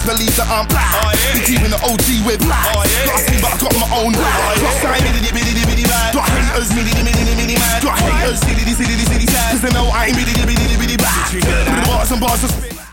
believe that I'm black. Been keeping the OG with black. Blasting, but I got my own black. Plus I ain't bitty man. Got haters, mini man. Got haters, city sad. Cause they know I ain't bitty black. Bars and bars of spit.